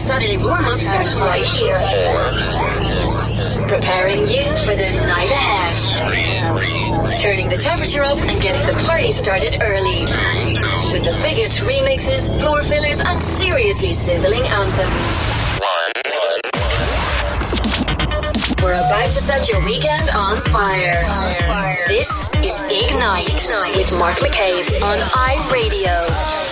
Saturday warm-up starts right here. Preparing you for the night ahead. Turning the temperature up and getting the party started early. With the biggest remixes, floor fillers, and seriously sizzling anthems. We're about to set your weekend on fire. This is Ignite with Mark McCabe on iRadio.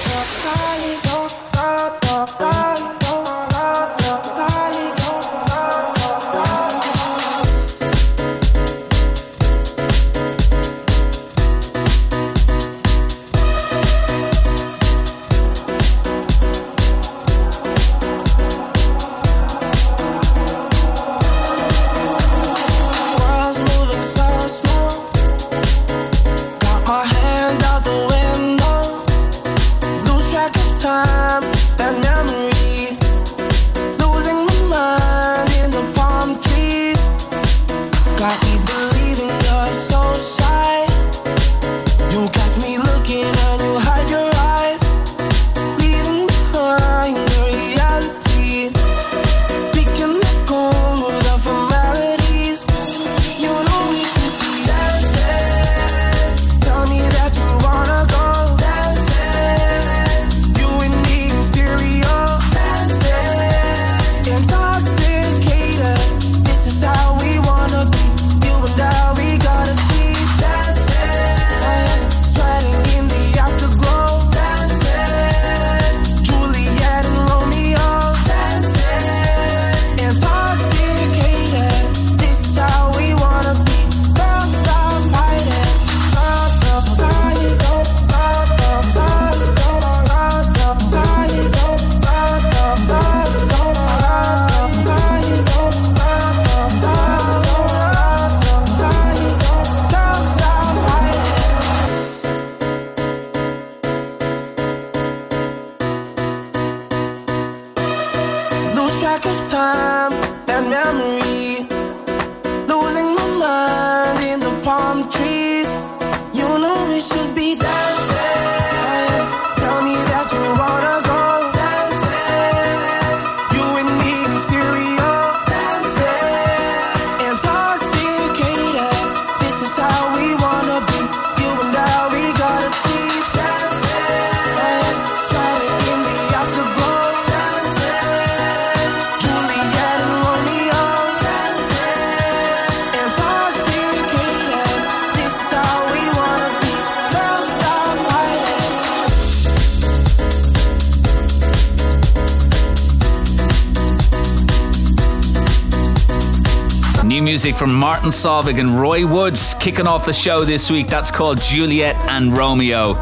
Music from Martin Solveig and Roy Woods kicking off the show this week. That's called Juliet and Romeo.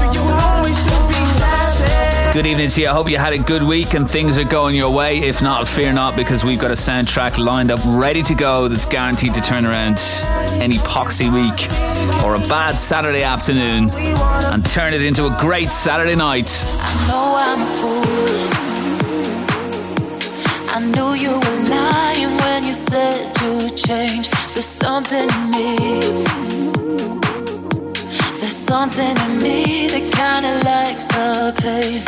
Good evening to you. I hope you had a good week and things are going your way. If not, fear not, because we've got a soundtrack lined up ready to go that's guaranteed to turn around any poxy week or a bad Saturday afternoon and turn it into a great Saturday night. I know I'm a fool. I knew you were lying when you said you'd change. There's something in me. There's something in me that kinda likes the pain.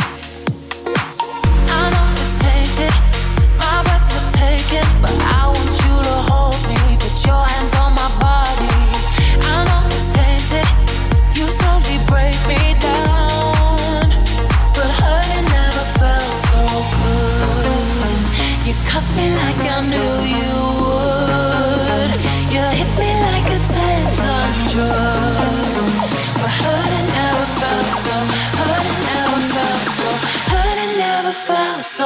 I know it's tainted, my breath will take it, but I want you to hold me, put your hands on my body. I know it's tainted, you slowly break me down, but hurting never felt so good. You cut me like I knew you would. You hit me like a 10-ton drug. But hurting never felt so. Hurting never felt so. Hurting never felt so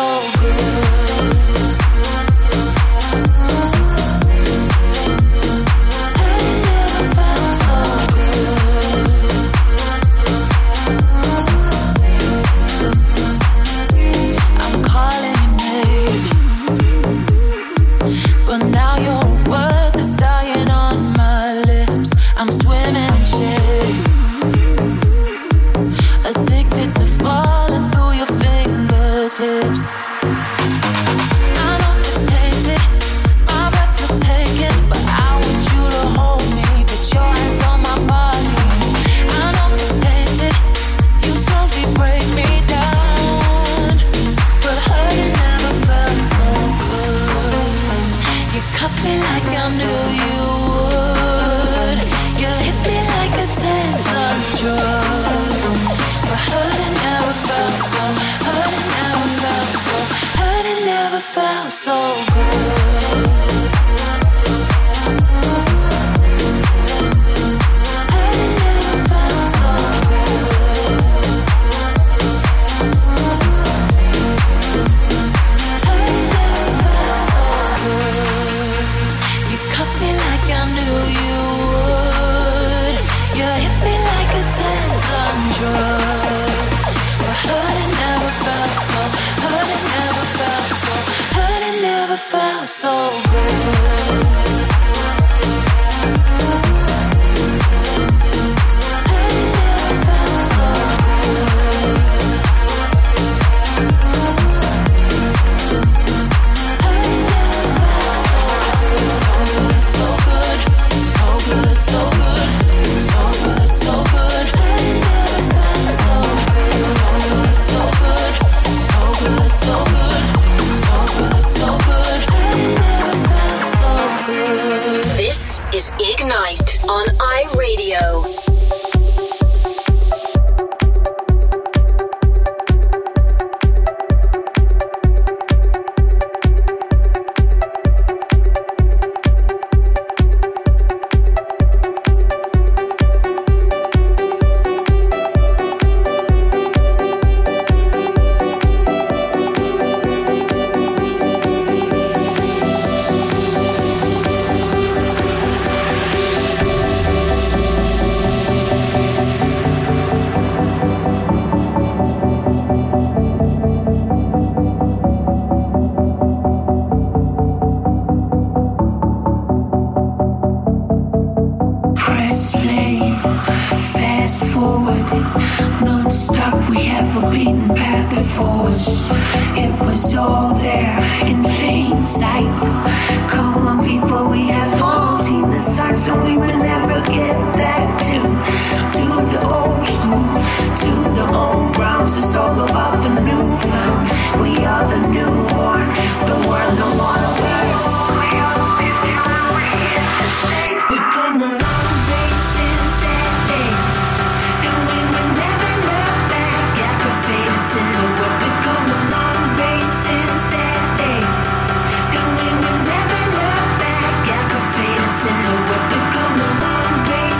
good. Hurting felt so good. This is Ignite on iRadio. We've come a long way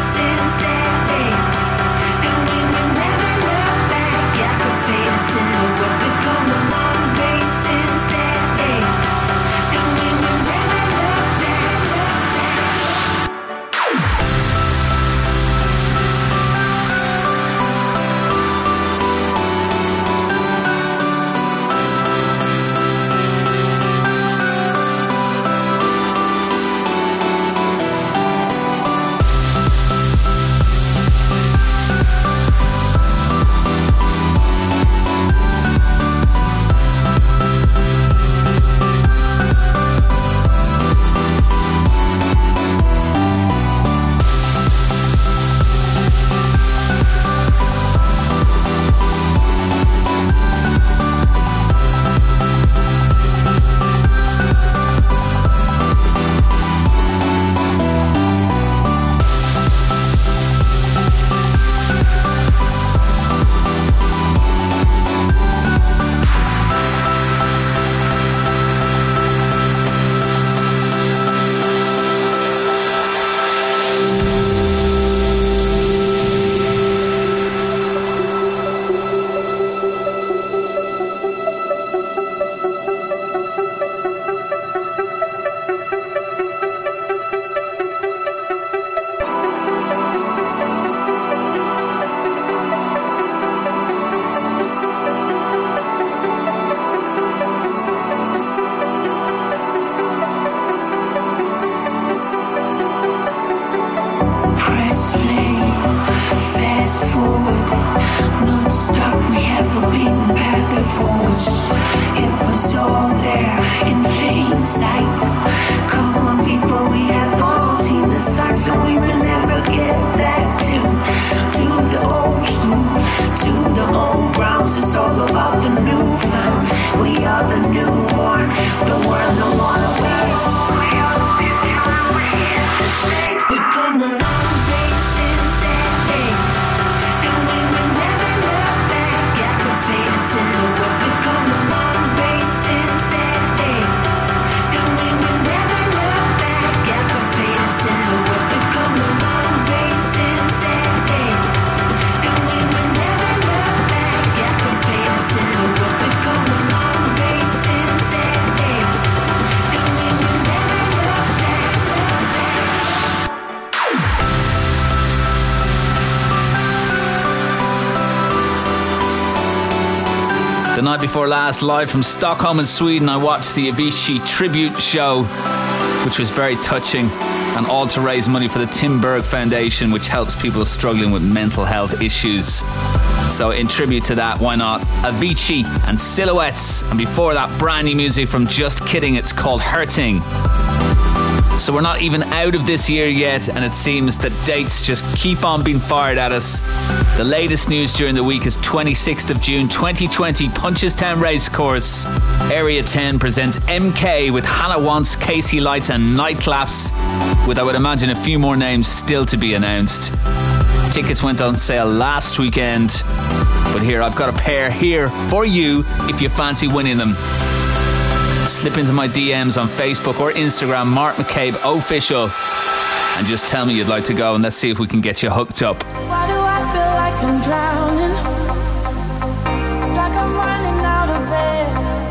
The night before last, live from Stockholm in Sweden, I watched the Avicii tribute show, which was very touching, and all to raise money for the Tim Berg Foundation, which helps people struggling with mental health issues. So in tribute to that, why not Avicii and Silhouettes, and before that, brand new music from Just Kidding, it's called Hurting. So we're not even out of this year yet, and it seems that dates just keep on being fired at us. The latest news during the week is 26th of June 2020, Punchestown Racecourse. Area 10 presents MK with Hannah Wants, Casey Lights and Nightclaps, with I would imagine a few more names still to be announced. Tickets went on sale last weekend, but here I've got a pair here for you if you fancy winning them. Slip into my DMs on Facebook or Instagram, Mark McCabe Official, and just tell me you'd like to go, and let's see if we can get you hooked up. Why do I feel like I'm drowning? Like I'm running out of air.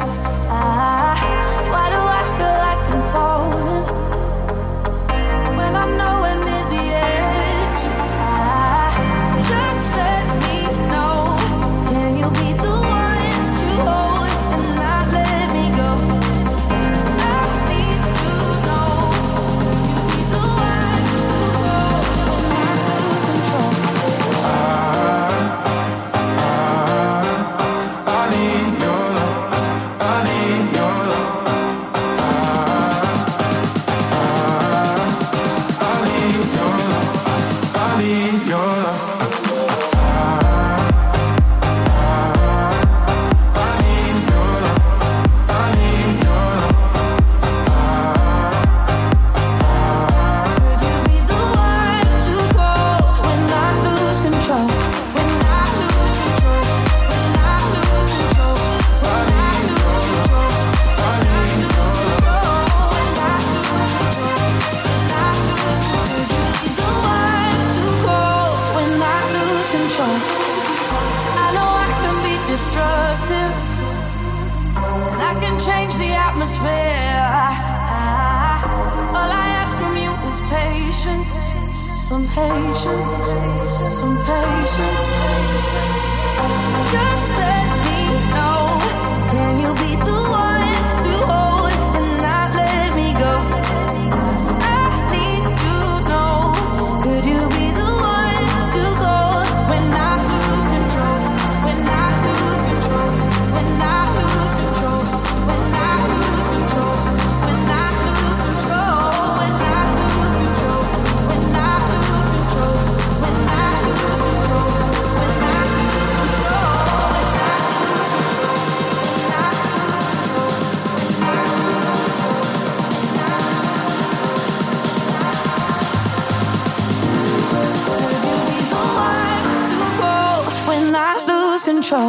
Why do I feel like I'm falling when I'm nowhere near the edge? Just let me know. Can you be the one to hold and not let me go? Some patience. Just let me know. Can you be the one to hold and not let me go? I need to know. Could you be the one to go when I lose control? When I lose control? When I lose control? When I lose control? When I lose control? When I lose control? When I lose control? When I lose control? When I lose control.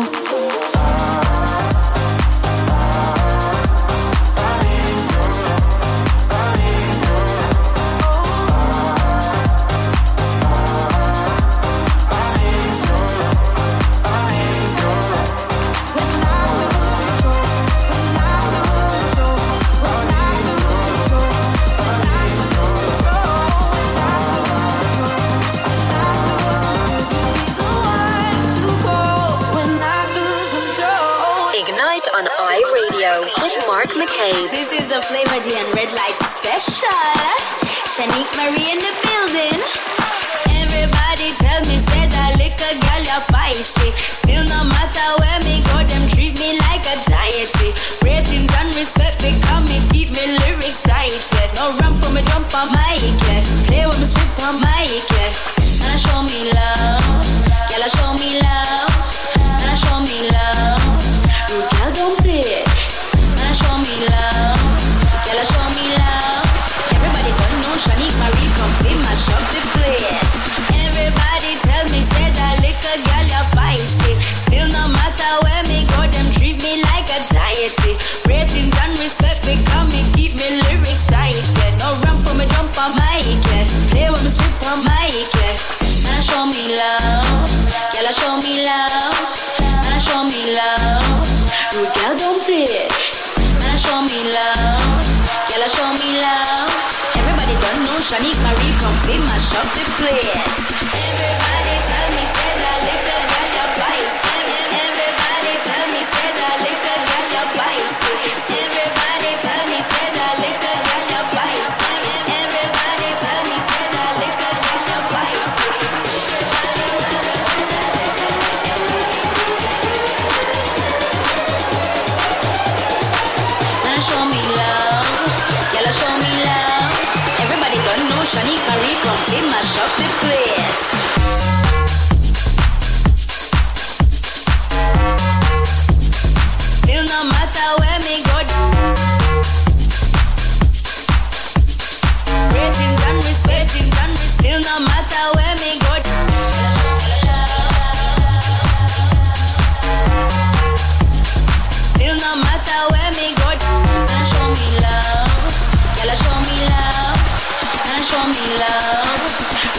On iRadio with Mark McCabe. This is the Flavor D and Red Light Special. Shanique Marie in the building. Everybody tell me, say that liquor girl you're feisty. Still no matter where me go, them treat me like a deity. Ratings and respect become me, keep me lyrics tight. No ramp for me jump on mic, play with me spit on mic. And show me love, girl show me love, and show me love. Girl, don't play. Man, show me love. Girl, show me love. Everybody don't know Shanique Marie come see mash up the place. Everybody tell me, say that liquor girl, you're feisty. Still no matter where me go, them treat me like a deity. Ratings and respect become me, keep me lyrics tight. No ramp for me jump on mic. Play with me spit on mic. Man, show me love. Girl, show me love. Man, show me love. Rude girl don't play. Man, show me love. Girl, show me love. Everybody don't know Shanique Marie come see mash up the place. Everybody tell me say that liquor girl you're feisty. Everybody tell me say that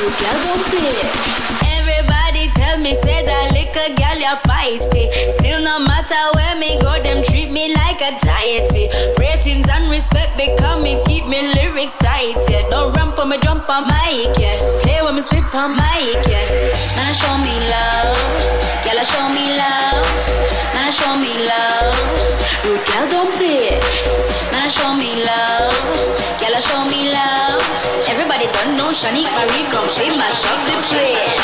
girl don't play. Everybody tell me say that liquor girl you're feisty. Still no matter where me go, them treat me like a deity. Ratings and respect become me, keep me lyrics tight, yeah. No ramp on me jump on mic, yeah. Play when me spit on mic, yeah. Man show me love, girl show me love. Man show me love, rude girl don't play. Man show me love, girl show me love. Everybody don't know Shanique Marie come she mash up the place.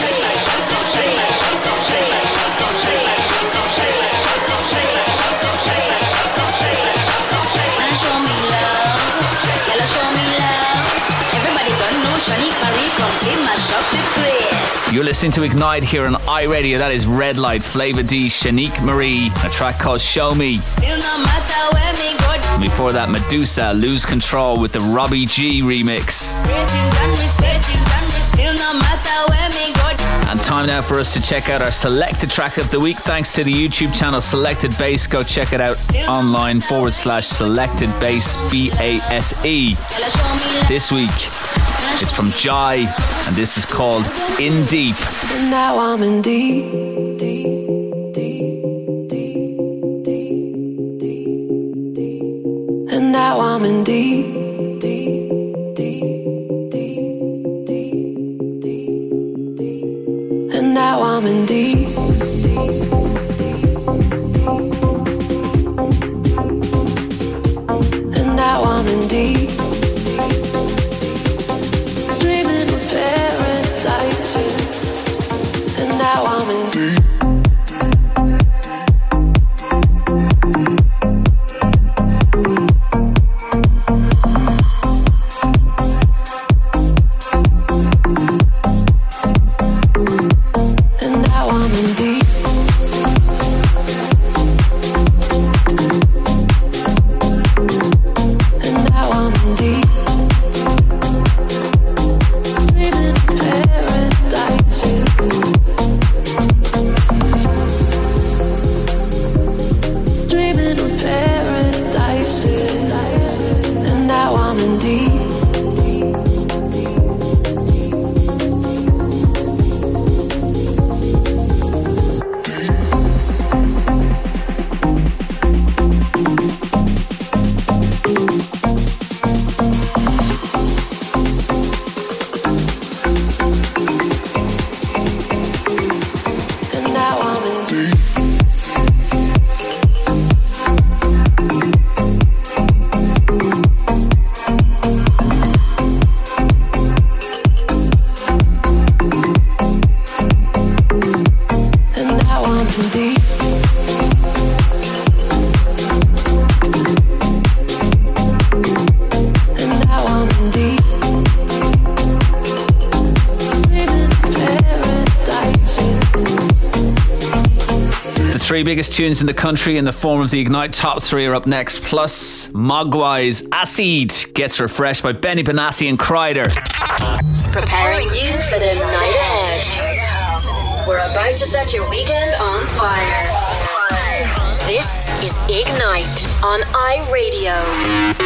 Man show me love, girl show me love. Everybody don't know Shanique Marie come she mash up the place. You're listening to Ignite here on iRadio. That is Red Light, Flava D, Shanique Marie, a track called Show Me. Still no matter where me go. Before that, Medusa, Lose Control with the Robbie G remix. Still no matter where me go. And time now for us to check out our selected track of the week. Thanks to the YouTube channel Selected Bass. Go check it out online /Selected Bass BASE. This week it's from Jai, and this is called In Deep. And now I'm in deep. And now I'm in deep. And now I'm in deep. And now I'm in deep. Dreaming of paradise. And now I'm in deep. Three biggest tunes in the country in the form of the Ignite Top 3 are up next. Plus, Mogwai's Acid gets refreshed by Benny Benassi and Kreider. Preparing you for the night ahead. We're about to set your weekend on fire. This is Ignite on iRadio.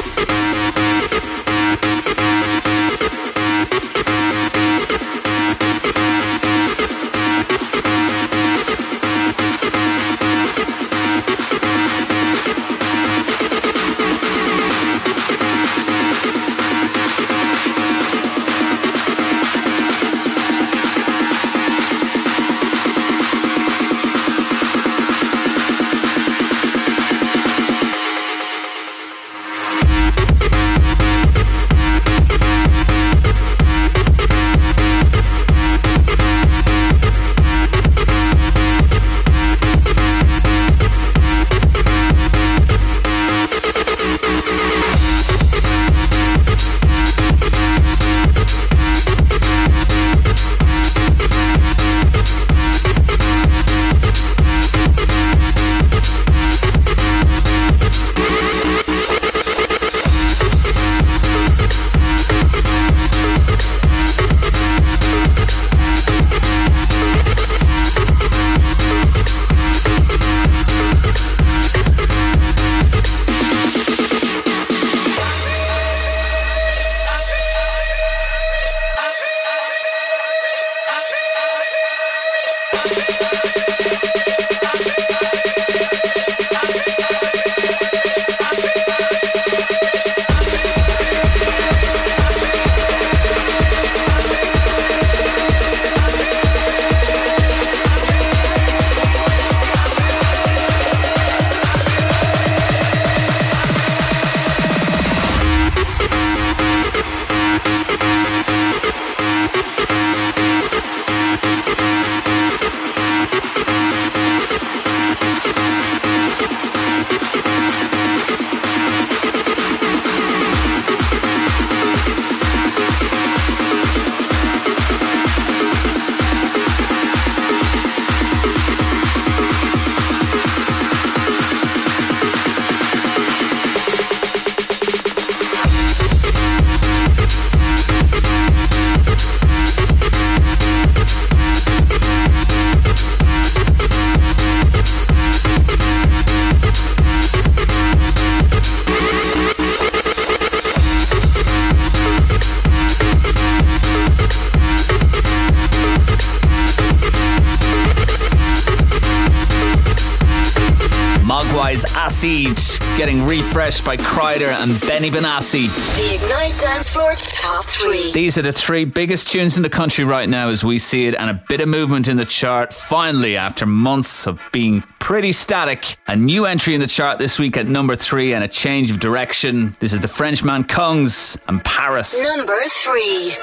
Acid getting refreshed by Kryder and Benny Benassi. The Ignite Dance Floor Top 3. These are the 3 biggest tunes in the country right now as we see it, and a bit of movement in the chart. Finally, after months of being pretty static, a new entry in the chart this week at number 3 and a change of direction. This is the Frenchman Kungs and Paris. Number 3.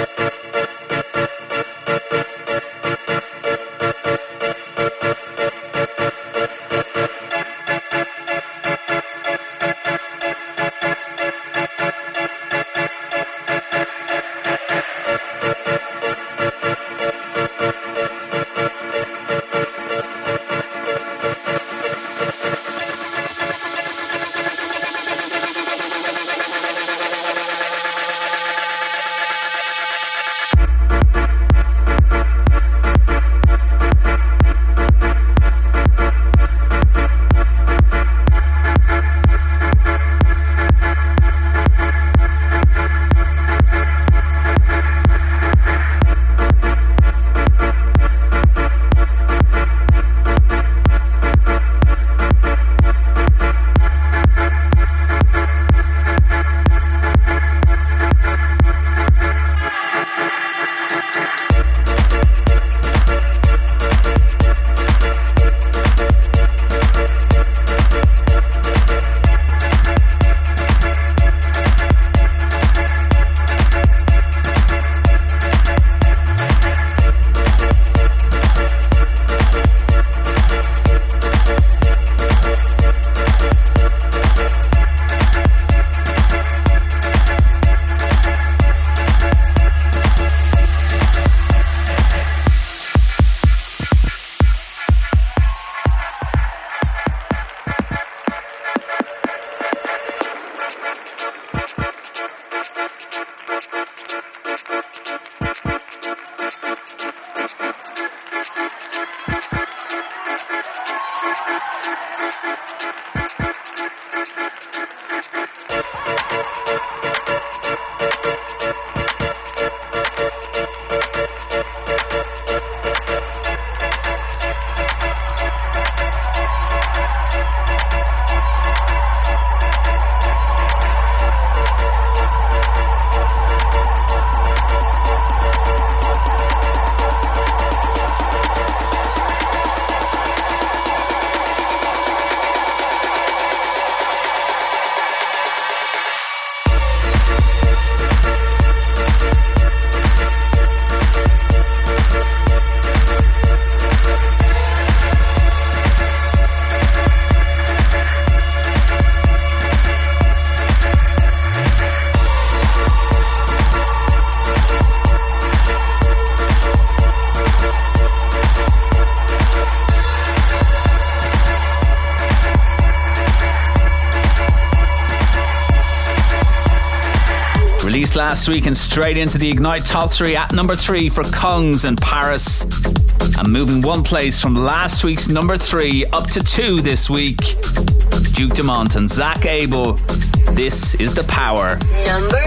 Released last week and straight into the Ignite Top 3 at number 3 for Kungs and Paris. And moving one place from last week's number 3 up to 2 this week, Duke Dumont and Zach Abel. This is The Power. Number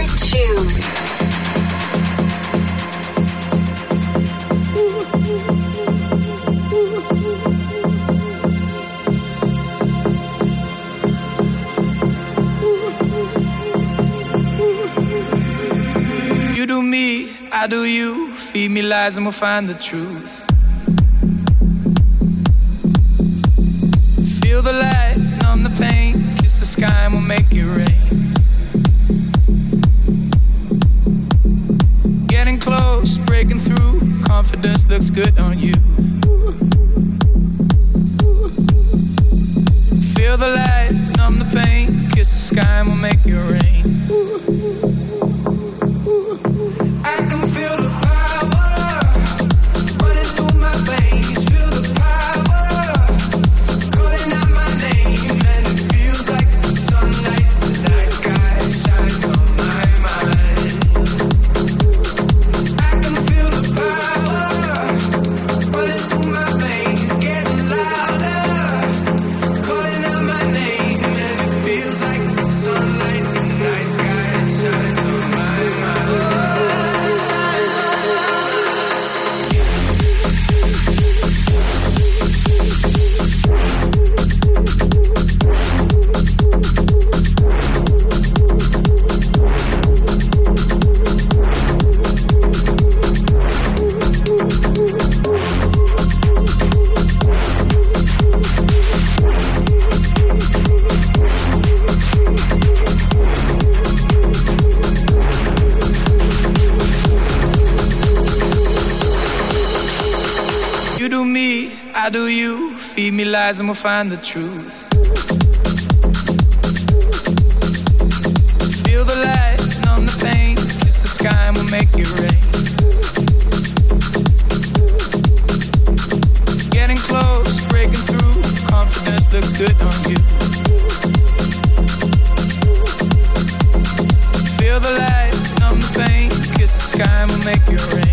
2. I do you. Feed me lies and we'll find the truth. Feel the light, numb the pain. Kiss the sky and we'll make it rain. Getting close, breaking through. Confidence looks good on you. Feel the light, numb the pain. Kiss the sky and we'll make it rain. I can feel the power running through my veins. Feel the power calling out my name, and it feels like sunlight. The night sky shines on my mind. I can feel the power running through my veins, getting louder, calling out my name, and it feels like sunlight. The night sky shines on my mind. You do me, I do you. Feed me lies and we'll find the truth. Feel the light, numb the pain. Kiss the sky and we'll make it rain. Getting close, breaking through. Confidence looks good on you. Feel the light, numb the pain. Kiss the sky and we'll make it rain.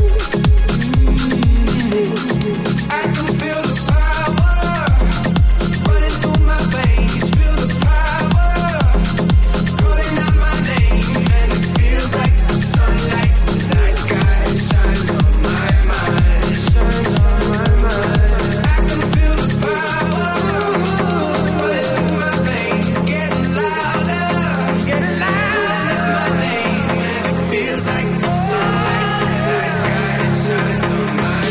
I can feel the power running through my veins. Feel the power calling out my name, and it feels like sunlight. The night sky shines on my mind. Shines on my mind. I can feel the power running through my veins, getting louder, calling out my name, and it feels like sunlight. The night sky shines on my mind.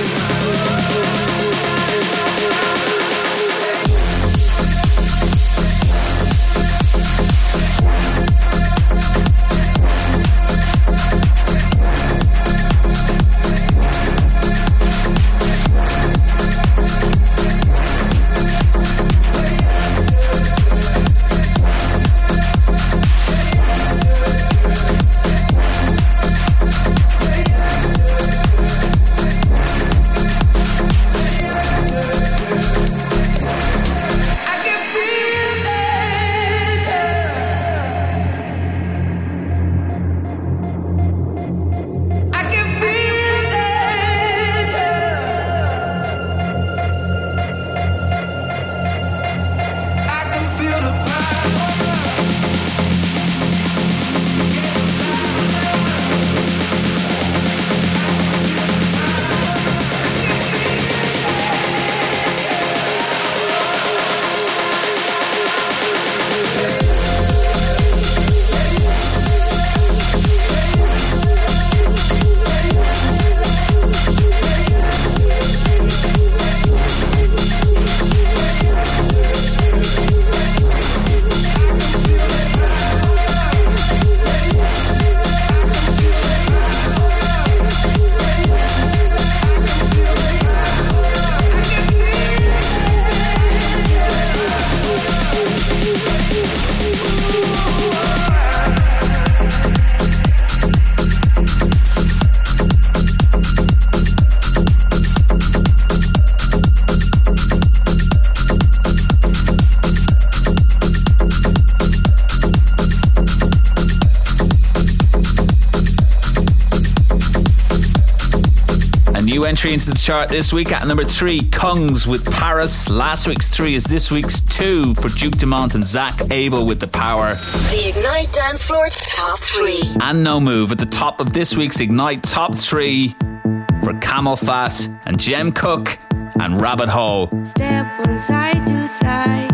New entry into the chart this week at number 3, Kungs with Paris. Last week's 3 is this week's 2 for Duke Dumont and Zach Abel with The Power. The Ignite Dance Floor Top 3. And No Move at the top of this week's Ignite Top 3 for Camel Fat and Jem Cook and Rabbit Hole. Step on side to side,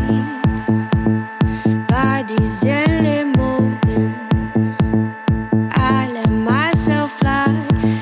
bodies gently moving. I let myself fly.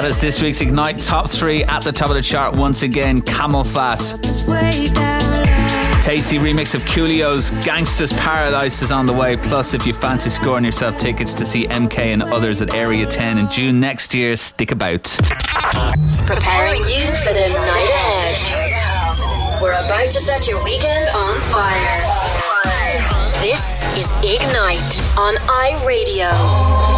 is this week's Ignite Top 3 at the top of the chart once again. Camel Fat. Tasty remix of Coolio's Gangsta's Paradise is on the way. Plus, if you fancy scoring yourself tickets to see MK and others at Area 10 in June next year, stick about. Preparing you for the night ahead. We're about to set your weekend on fire. This is Ignite on iRadio.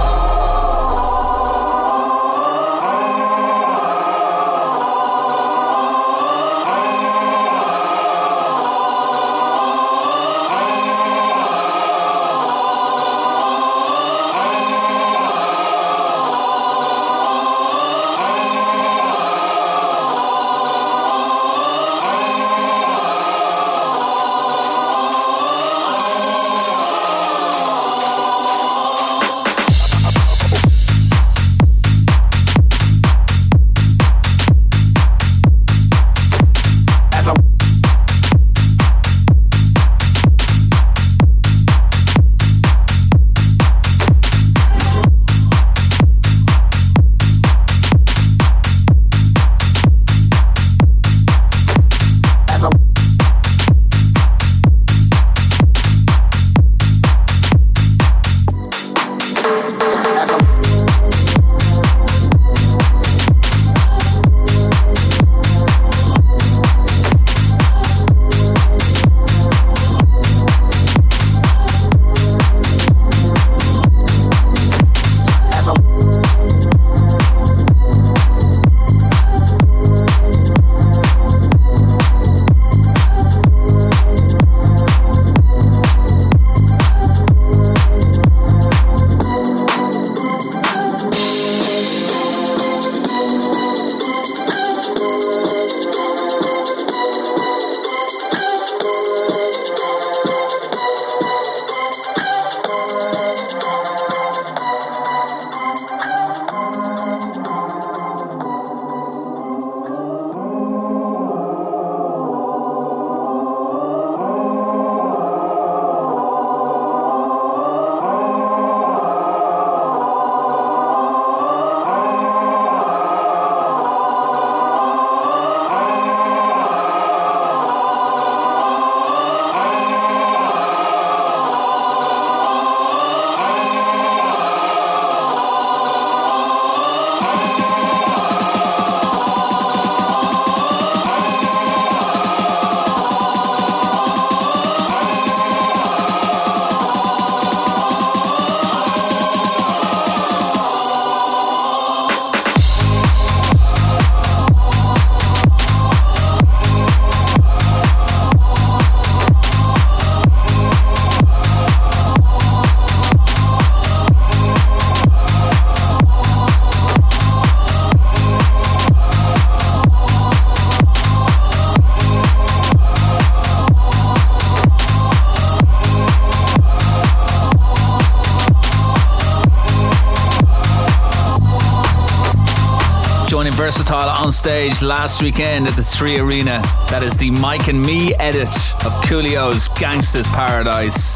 Versatile on stage last weekend at the 3 Arena. That is the Mike and Me edit of Coolio's Gangsta's Paradise.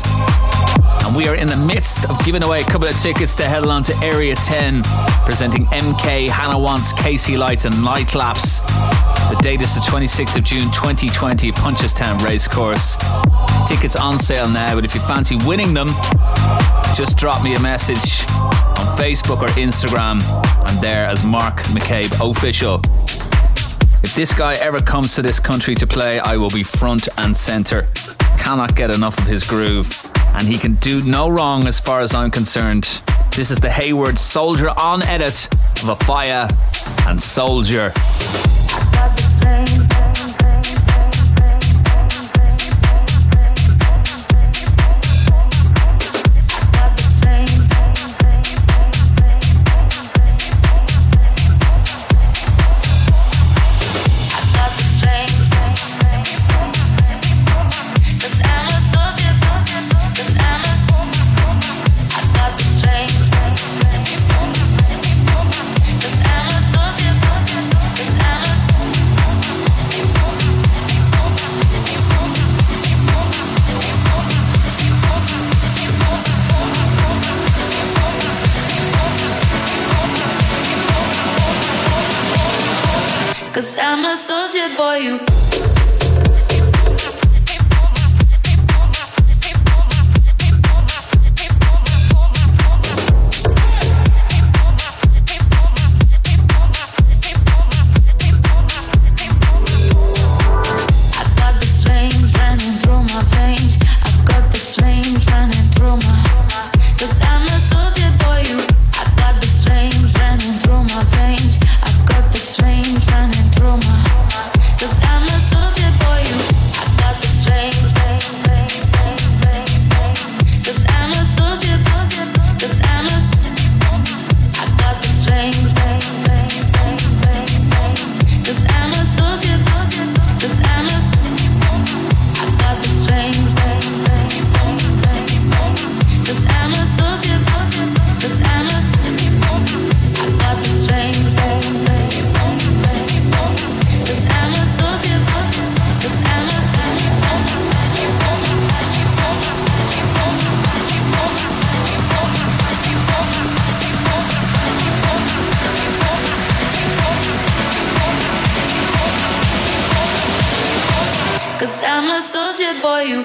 And we are in the midst of giving away a couple of tickets to head along to Area 10, presenting MK, Hannah Wants, Casey Lights and Light Laps. The date is the 26th of June 2020, Punchestown Racecourse. Tickets on sale now, but if you fancy winning them, just drop me a message on Facebook or Instagram. I'm there as Mark McCabe Official. If this guy ever comes to this country to play, I will be front and centre. Cannot get enough of his groove, and he can do no wrong as far as I'm concerned. This is the Hayward Soldier on edit of Afaya and Soldier. I'm a I'm a soldier boy, you. Cause I'm a soldier boy, you.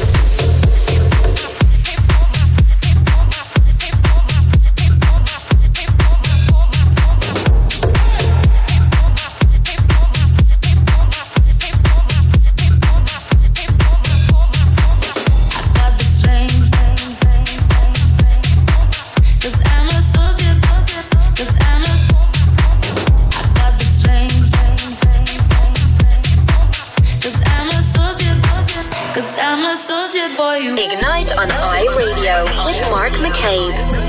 Ignite on iRadio with Mark McCabe.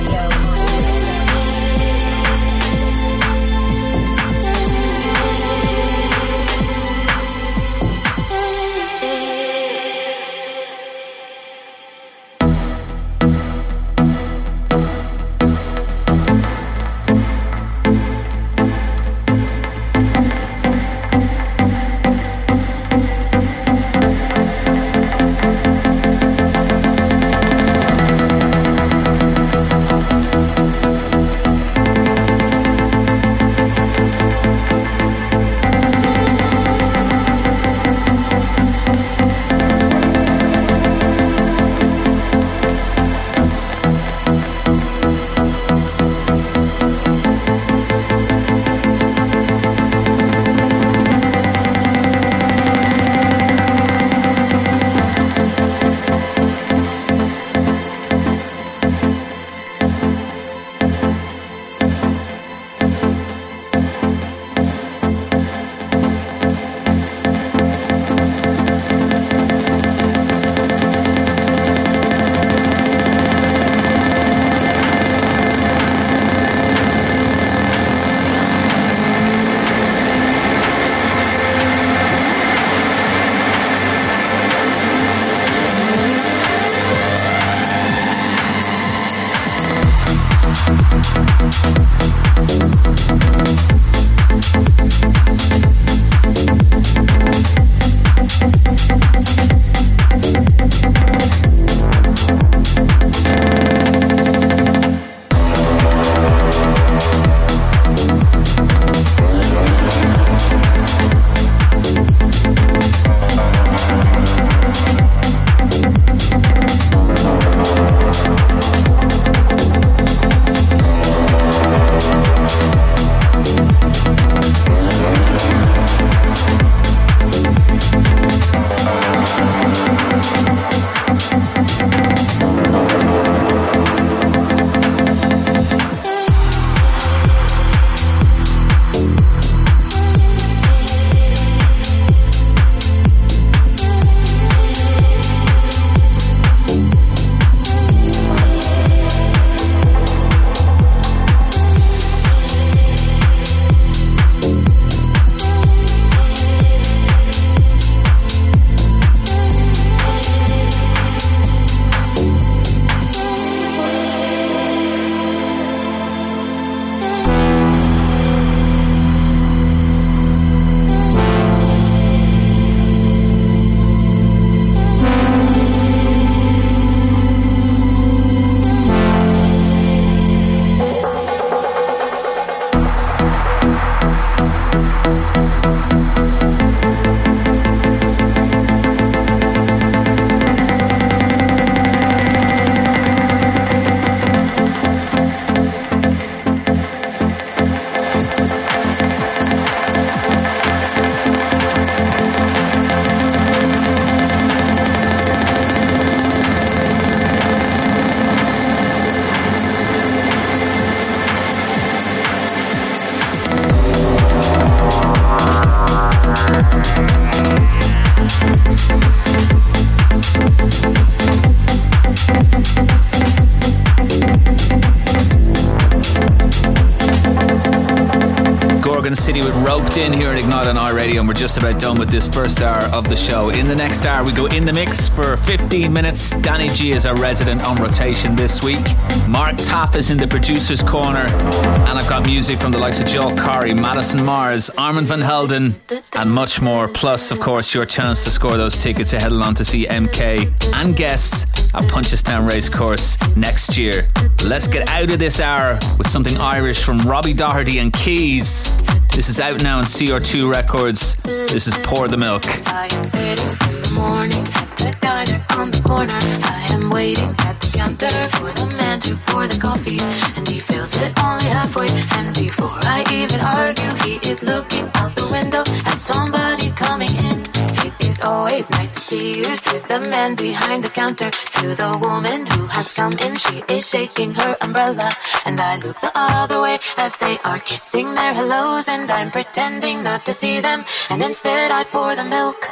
Gorgon City with Roped In here at Ignite on iRadio, and we're just about done with this first hour of the show. In the next hour, we go in the mix for 15 minutes. Danny G is our resident on rotation this week. Mark Taff is in the producer's corner, and I've got music from the likes of Joel Corry, Madison Mars, Armin van Helden, and much more. Plus, of course, your chance to score those tickets ahead along to see MK and guests at Punchestown Racecourse next year. Let's get out of this hour with something Irish from Robbie Doherty and Keys. This is out now on CR2 Records. This is Pour the Milk. I am sitting in the morning at the diner on the corner. I am waiting at the counter for the man to pour the coffee, and he fills it only halfway. And before I even argue, he is looking out the window at somebody coming in. It is always nice to see you, says the man behind the counter to the woman who has come in. She is shaking her umbrella, and I look the other way as they are kissing their hellos, and I'm pretending not to see them, and instead I pour the milk.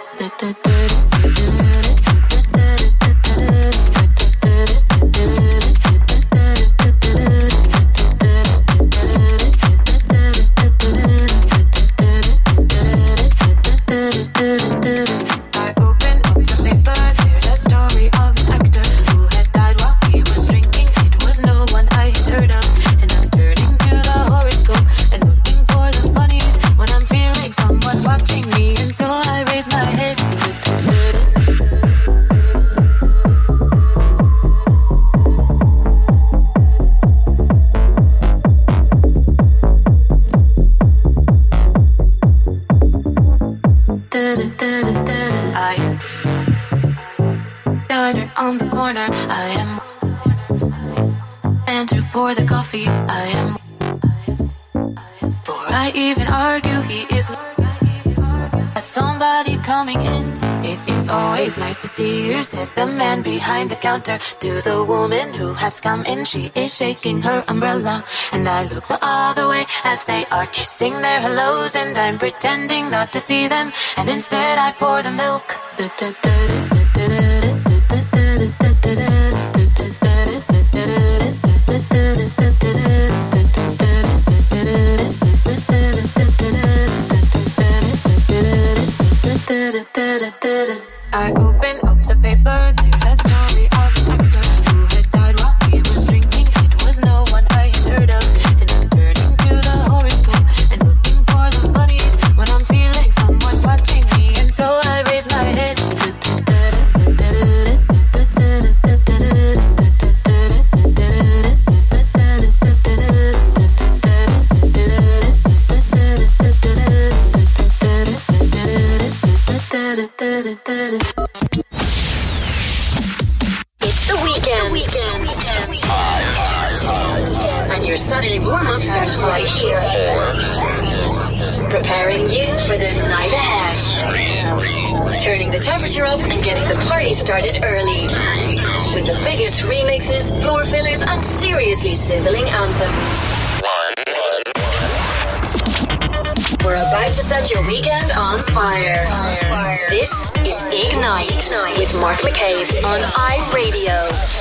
I open up the paper, there's a story of an actor who had died while he was drinking. It was no one I had heard of, and I'm turning to the horoscope and looking for the funnies when I'm feeling someone watching me, and so I raise my head. I am diner on the corner. I am and to pour the coffee. I am before I even argue, he is at somebody coming in. It is always nice to see you, says the man behind the counter to the woman who has come in. She is shaking her umbrella, and I look the other way as they are kissing their hellos, and I'm pretending not to see them, and instead I pour the milk. I open up the paper, there's a story of an actor who had died while he was drinking. It was no one I had heard of, and I'm turning to the horoscope and looking for the funnies when I'm feeling someone watching me, and so I raise my head. It's the weekend. And your Saturday warm-up starts right here. Preparing you for the night ahead. Turning the temperature up and getting the party started early. With the biggest remixes, floor fillers, and seriously sizzling anthems. We're about to set your weekend on fire. This is Ignite with Mark McCabe on iRadio.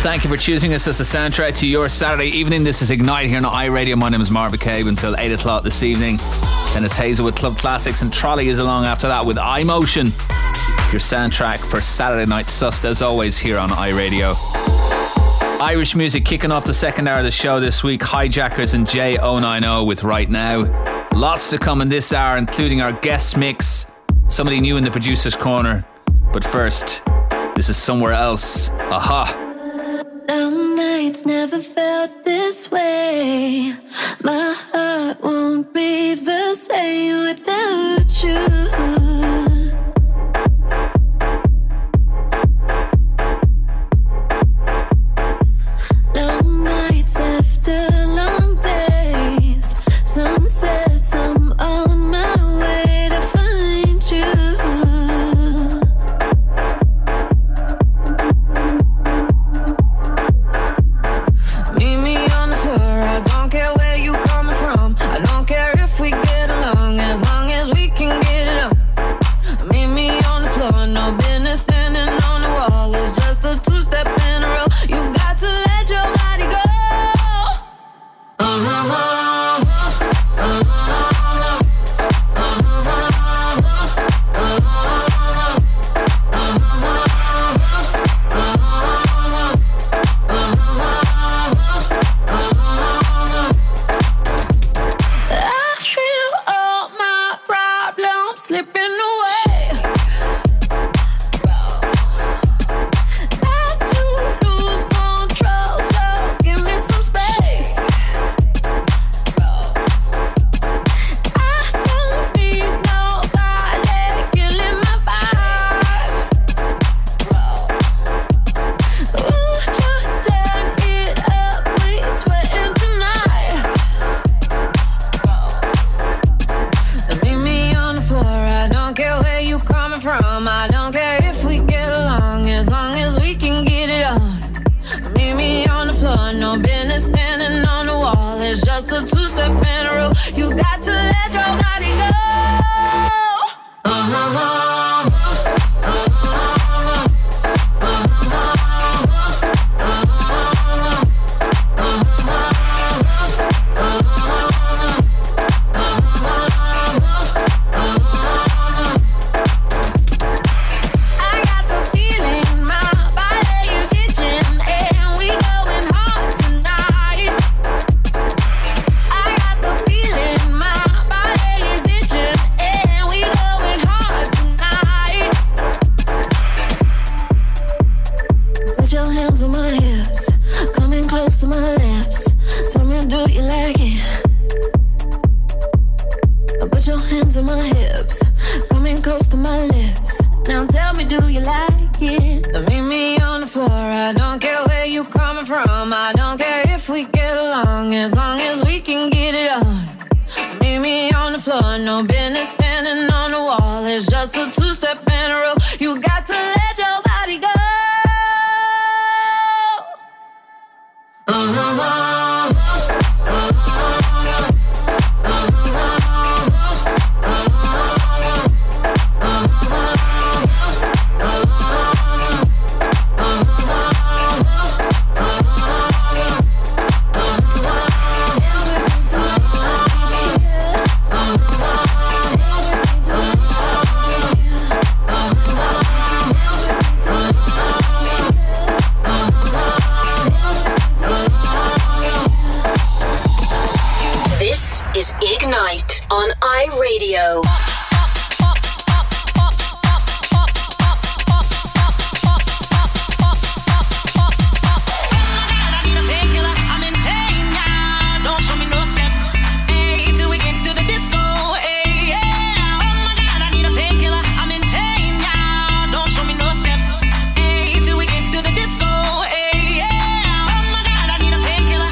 Thank you for choosing us as a soundtrack to your Saturday evening. This is Ignite here on iRadio. My name is Mark McCabe until 8 o'clock this evening. Then it's Hazel with Club Classics and Trolley is along after that with iMotion. Your soundtrack for Saturday night sussed as always here on iRadio. Irish music kicking off the second hour of the show this week. Hijackers and J090 with Right Now. Lots to come in this hour, including our guest mix, somebody new in the producer's corner. But first, this is Somewhere Else. Aha. Long nights never felt this way. My heart won't be the same without you. Long nights after long days, sunsets, I'm on my way to find you.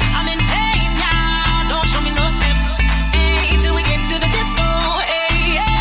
Is Ignite on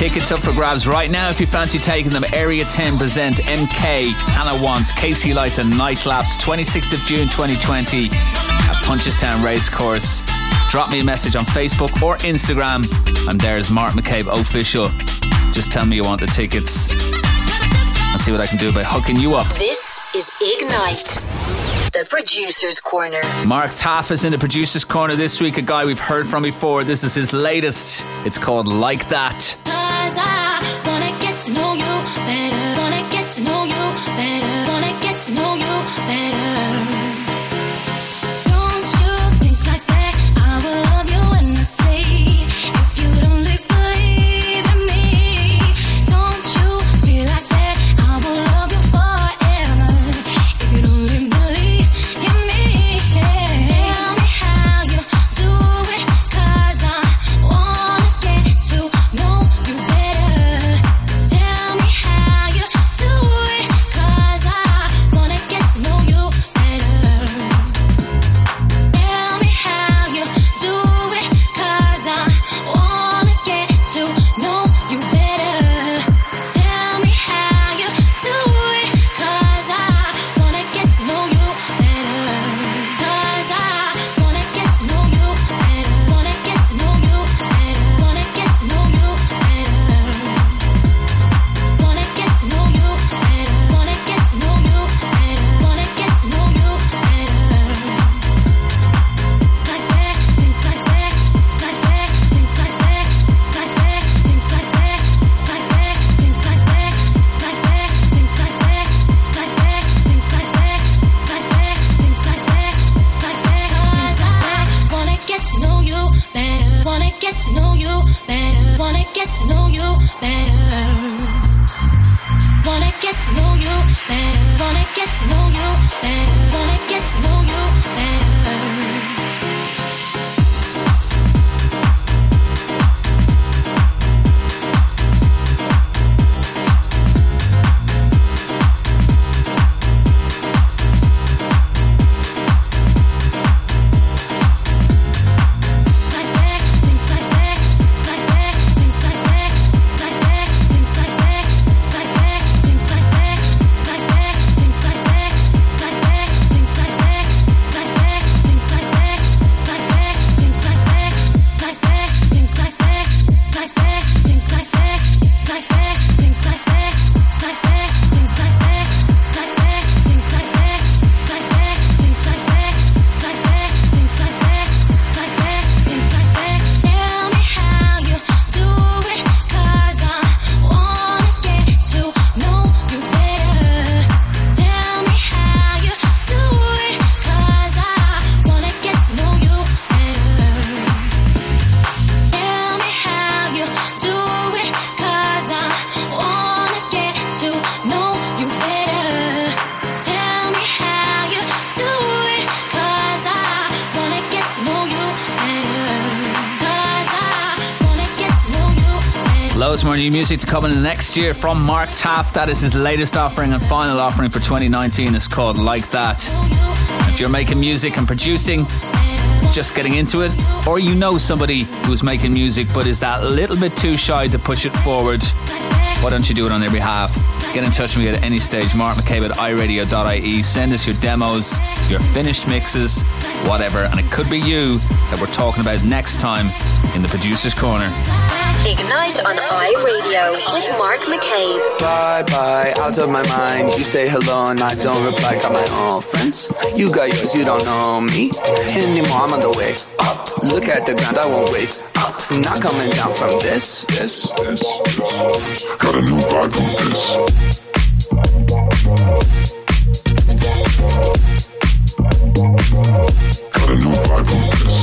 Tickets up for grabs right now if you fancy taking them. Area 10 present MK, Hannah Wants, Casey Lights and Night Lapse, 26th of June 2020 at Punchestown Racecourse. Drop me a message on Facebook or Instagram, and there's Mark McCabe Official. Just tell me you want the tickets. I'll see what I can do by hooking you up. This is Ignite, the Producer's Corner. Mark Taff is in the Producer's Corner this week, a guy we've heard from before. This is his latest. It's called Like That. 'Cause I wanna get to know you better, wanna get to know you better, wanna get to know you better. Don't you think like that? I will love you endlessly if you'd only believe in me. Don't you feel like that? I will love you forever if you'd only believe in me. Tell me how you do it, 'cause I wanna get to know you better. Tell me how you do it, 'cause I wanna get to know you better. Tell me how you do it, 'cause I wanna get to know you better. Tell me how you do it, 'cause I wanna get to know you better. 'Cause I wanna get to know you better. Wanna get to know you better. Wanna get to know you better. Wanna get to know you better. Wanna get to know you better. Wanna get to know you better. Like that, think like that, like that, think like that, like that, think like that, like that, think like that, like that, think like that, like that, think like that, like that, think like that, like that. 'Cause I wanna get to know you better, wanna get to know you better, wanna get to know you better. Wanna get to know you better, wanna get to know you better, wanna get to know you better. Like that, think like that, like that, think like that, like that, think like that, like that, think like that, like that, think like that, like that, think like that, like that, think like that, like that, think like that, like that, think like that, like that, think like that, like that, think like that, like that, think like that, like that, think like that, like that, think like that, like that, think like that, like that, think like that. Tell me how you do it, 'cause I wanna get to know you better. Tell me how you do it, 'cause I wanna get to know you better. Tell me how you do it, 'cause I wanna get to know you better. Tell me how you do it, 'cause I wanna get to know you better. 'Cause I wanna get to know you better. Loads more new music to come in the next year from Mark Taff. That is his latest offering and final offering for 2019. It's called Like That. If you're making music and producing, just getting into it, or you know somebody who's making music but is that little bit too shy to push it forward, why don't you do it on their behalf? Get in touch with me at any stage, Mark McCabe at iRadio.ie. Send us your demos, your finished mixes, whatever, and it could be you that we're talking about next time in the Producer's Corner. Ignite on iRadio with Mark McCabe. Bye bye, out of my mind. You say hello and I don't reply. Got my own friends. You got yours, you don't know me anymore. I'm on the way up. Look at the ground, I won't wait up. Not coming down from this. Got a new vibe on this. Got a new vibe on this.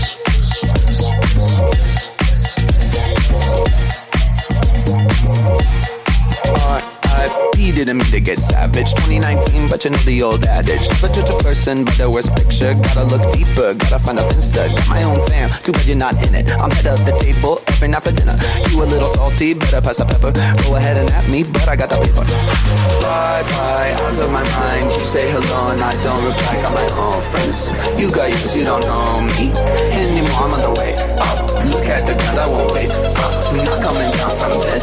R.I.P. didn't mean to get savage. 2019, but you know the old adage. Never judge a person by the worst picture. Gotta look deeper, gotta find a finsta. Got my own fam, too bad you're not in it. I'm head of the table every night for dinner. You a little salty, better pass the pepper. Go ahead and at me, but I got the paper. Bye bye, out of my mind. You say hello and I don't reply. Got my own friends. You got yours, you don't know me anymore. I'm on the way up. Look at the ground, I won't wait up. Not coming down from this.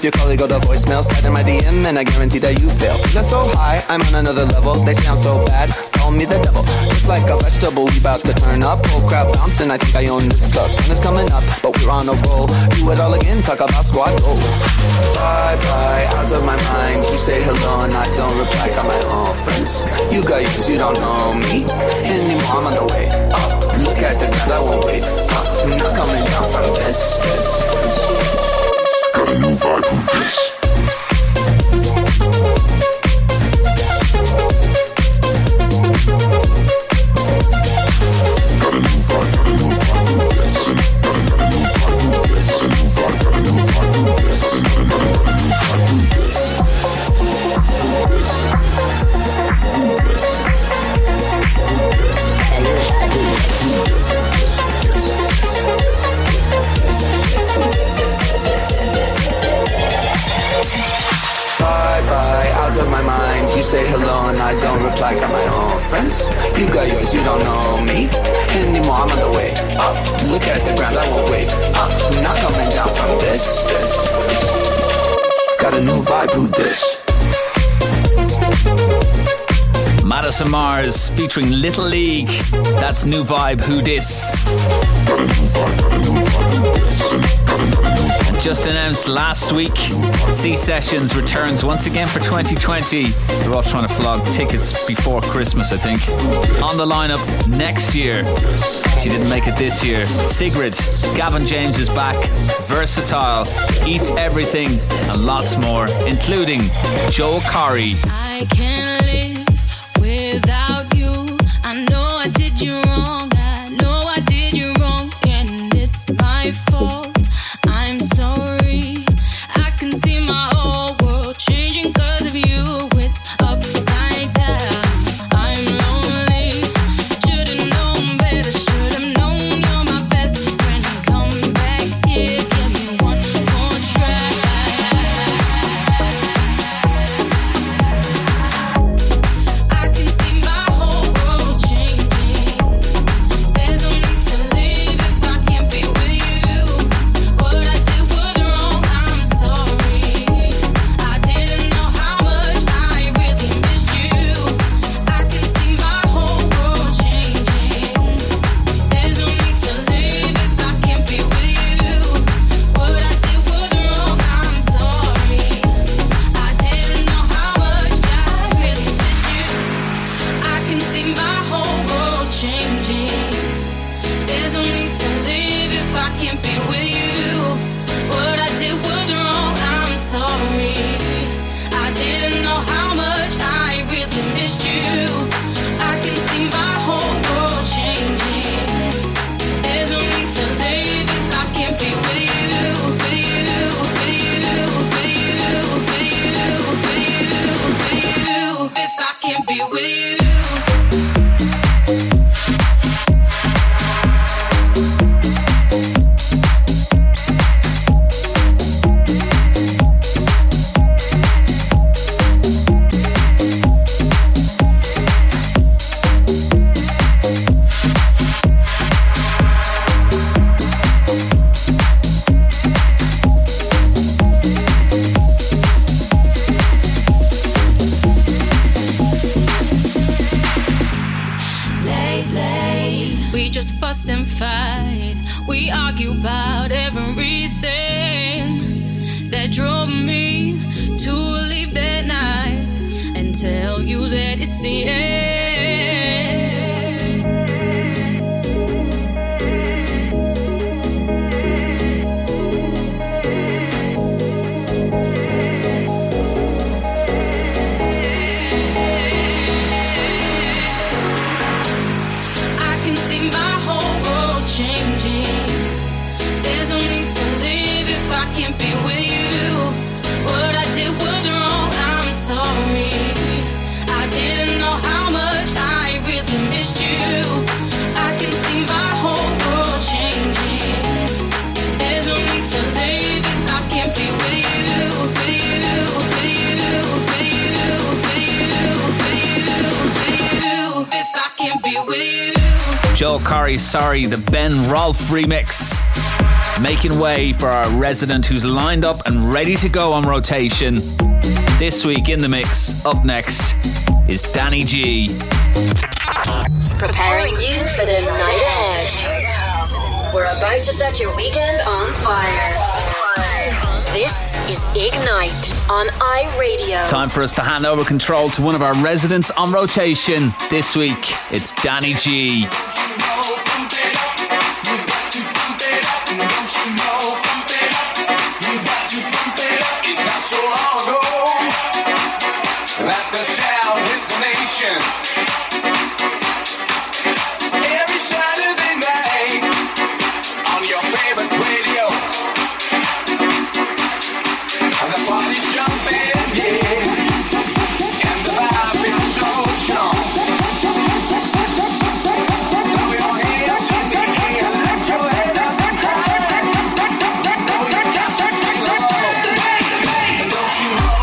your colleague got a voicemail, slide in my DM and I guarantee that you fail. Feeling so high, I'm on another level. They sound so bad, call me the devil. Just like a vegetable, we about to turn up. Whole crowd bouncing, I think I own this club. Sun is coming up, but we're on a roll. Do it all again, talk about squad goals. Bye bye, out of my mind. You say hello and I don't reply. Got my own friends. You got yours, you don't know me anymore. I'm on the way up. Look at the ground, I won't wait up. I'm not coming down from this. Got a new vibe with this. Say hello and I don't reply. Got my own friends. You got yours, you don't know me anymore. I'm on the way up. Look at the ground, I won't wait up. I'm not coming down from this. Got a new vibe, who this? Madison Mars featuring Little League. That's new vibe, who dis? Got a new vibe, got a new vibe, who dis? Just announced last week, C Sessions returns once again for 2020. They're all trying to flog tickets before Christmas, I think. On the lineup next year. She didn't make it this year. Sigrid, Gavin James is back. Versatile, Eats Everything, and lots more, including Joel Corry. I can't live without you. I know I did you wrong. I know I did you wrong, and it's my fault. I'm sorry. I can see my whole world changing 'cause of you. It's upside down. I'm lonely. Should've known better. Should've known you're my best friend. Come back here, give me one more try. I can see my whole world changing. There's no need to leave if I can't be with you. What I did was wrong, I'm sorry. I didn't know how much I really missed you. I can see my whole world changing. There's no need to leave if I can't be with you. What I did was wrong, I'm sorry. I didn't know how much I really missed you. I can see my whole world changing. There's no need to leave if I can't be with you. What I did was wrong, I'm sorry. I didn't know how much I really missed you. I can see my whole world changing. There's no need to leave if I can't be with you. With you, with you, with you, with you, with you, with you. If I can't be with you. Lately, we just fuss and fight. We argue about everything that drove me to leave that night and tell you that it's the end. I can see my whole world changing. There's no need to leave if I can't be with you. What I did was wrong, I'm sorry. I didn't know how much Joel Corry, Sorry, the Ben Rolfe remix. Making way for our resident who's lined up and ready to go on rotation. This week in the mix, up next, is Danny G. Preparing you for the night ahead. We're about to set your weekend on fire. This is Ignite on iRadio. Time for us to hand over control to one of our residents on rotation. This week, it's Danny G. Every Saturday night on your favorite radio, and the party's jumping, yeah, and the vibe is so strong. Throw your hands in the air, let your head up and high. Throw your cups and sing along. Don't you know?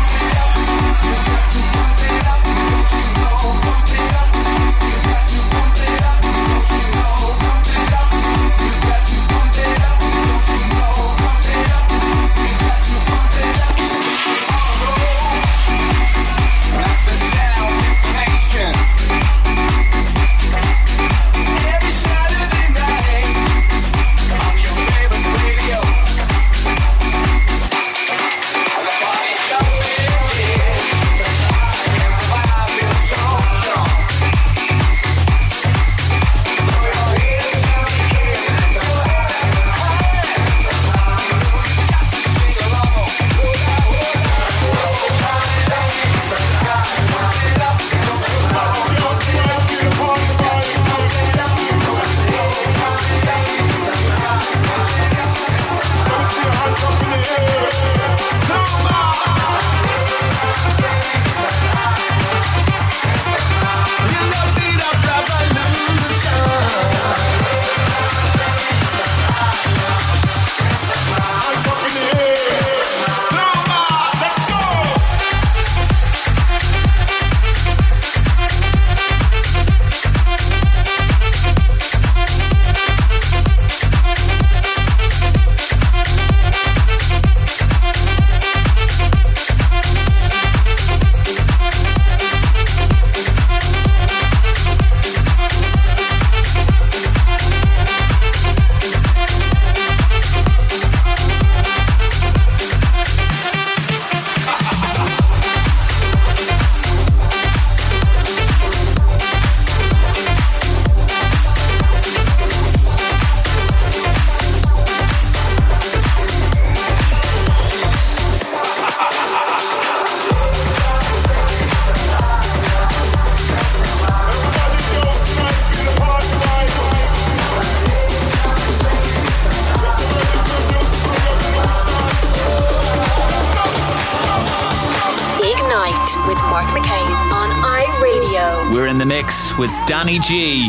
We're in the mix with Danny G.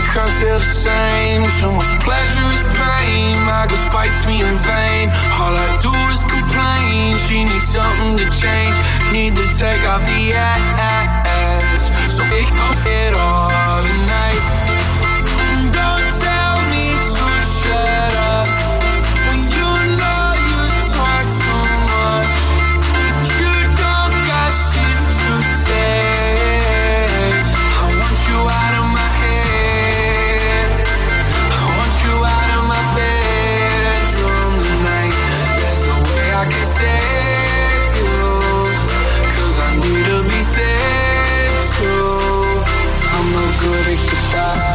can't feel the same. So much pleasure is pain. My girl spites me in vain. All I do is complain. She needs something to change. Need to take off the ass. So we gon' it all tonight. Don't tell me to shut up when you know you talk too much. You don't got shit to say. I want you out of my head. I want you out of my bedroom tonight. There's no way I can save you, 'cause I need to be saved too. I'm no good at goodbye.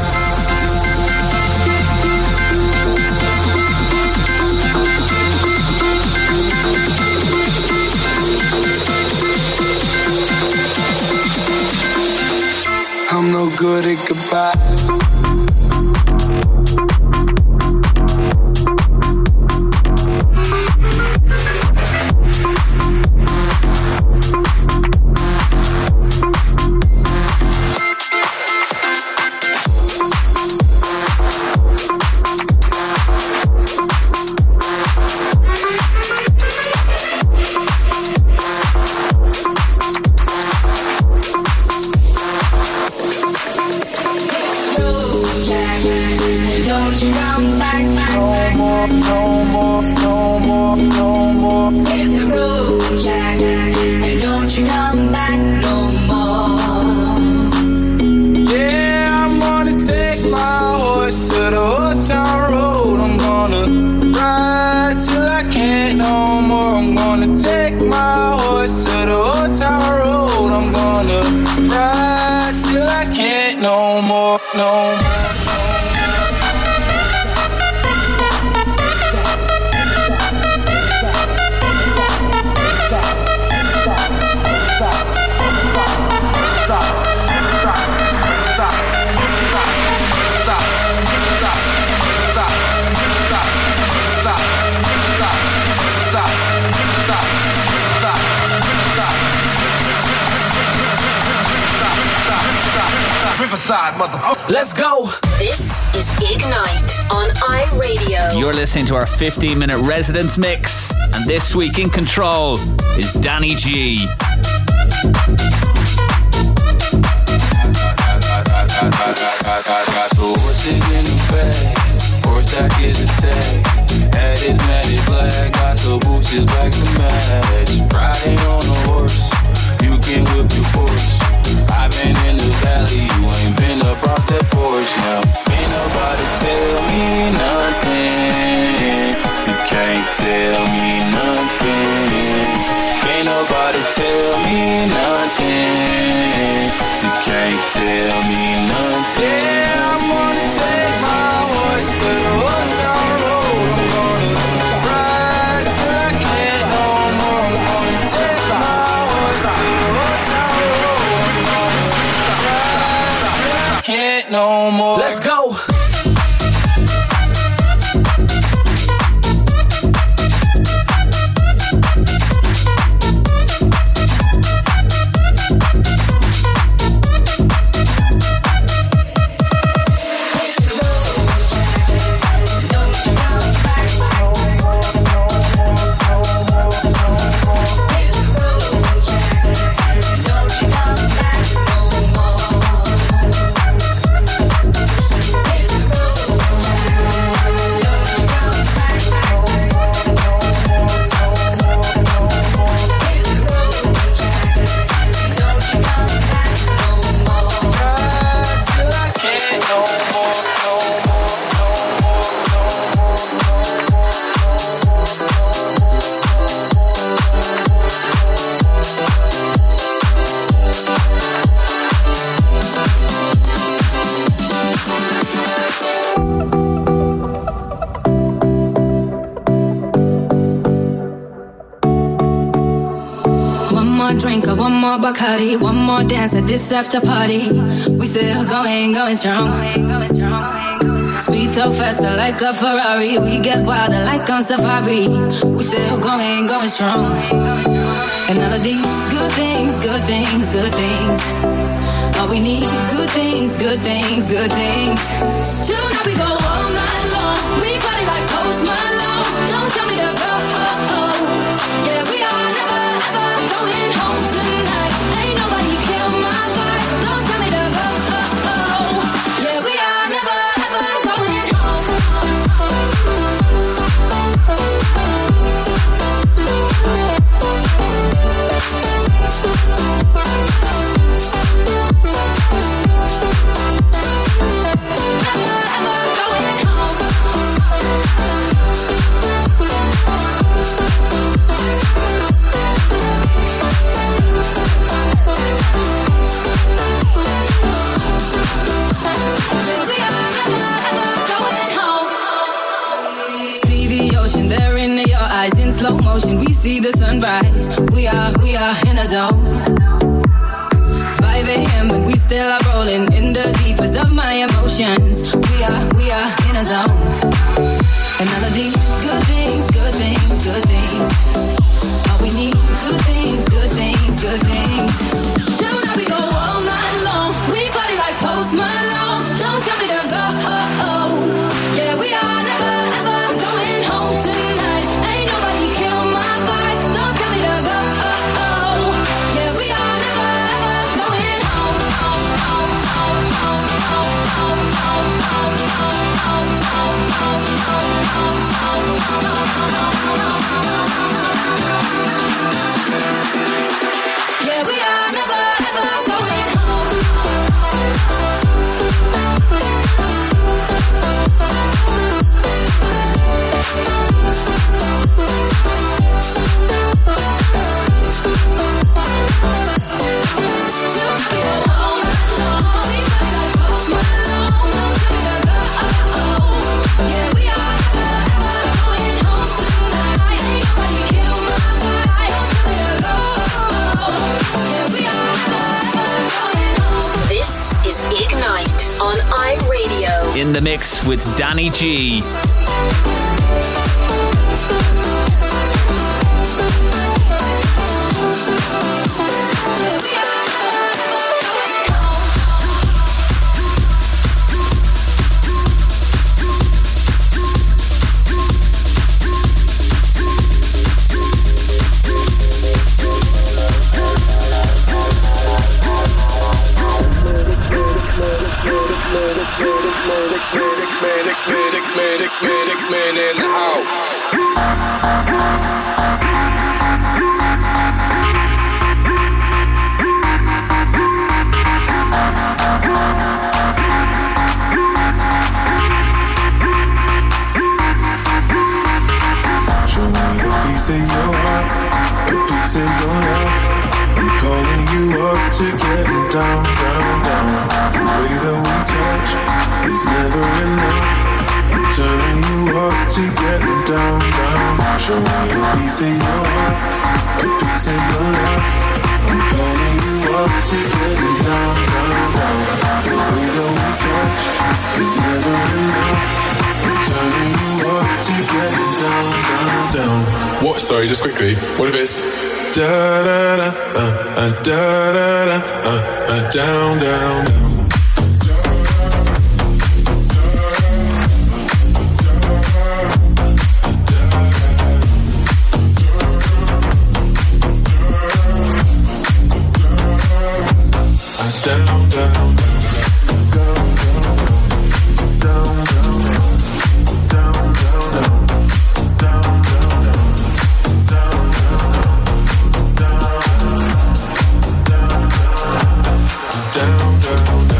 I'm no good at goodbye. Don't you come back, no more, no more, no more, no more. Hit the road, Jack, and don't you come back no more. Yeah, I'm gonna take my horse to the old town road. I'm gonna ride till I can't no more. I'm gonna take my horse to the old town road. I'm gonna ride till I can't no more, no more. Riverside, mother. Let's go. This is Ignite on iRadio. You're listening to our 15-minute residence mix, and this week in control is Danny G. Got the horses in the bag, horse that is a tag. Head is matted black, got the boosters back to match. Riding on a horse, you can whip your Porsche. I've been in the valley, you ain't been up off that porch now. Ain't nobody tell me nothing. You can't tell me nothing. Can't nobody tell me nothing. You can't tell me nothing. Yeah, I'm gonna take my horse to the old town road. I'm gonna ride till I can't no more. I'm gonna take my horse to the old town road. I'm gonna ride till I can't no more. Let's go. Drink up one more Bacardi, one more dance at this after party. We still going strong. Speed so faster like a Ferrari. We get wilder like on safari. We still going strong. And all of these good things, good things, good things. All we need, good things, good things, good things. Tonight we go all night long. We party like Post Malone. Don't tell me to go. Yeah, we are never ever going home tonight. Ain't nobody kill my vibe. Don't tell me to go. Yeah, we are never ever going home. In slow motion, we see the sunrise. We are in a zone. 5 a.m. and we still are rolling in the deepest of my emotions. We are in a zone. And all of these good things, good things, good things. All we need, good things, good things, good things. Tonight we go all night long. We party like Post Malone. Don't tell me to go. Yeah, we are never ever going home tonight. Ain't nobody kill my vibe. Don't tell me to go. Yeah, we are never ever going home. Yeah, we are never ever going home. This is Ignite on iRadio. In the mix with Danny G. Manic man in the house. Show me a piece of your heart, a piece of your love. I'm calling you up to get down, down, down. The way that we touch is never enough. I'm turning you up to get down, down. Show me a piece of your heart, a piece of your love. I'm calling you up to get down, down, down. The way that we touch is never enough. I'm turning you up to get down, down, down. What? Sorry, just quickly. What if it's da da da da da da down, down, down. Down, down, down, down.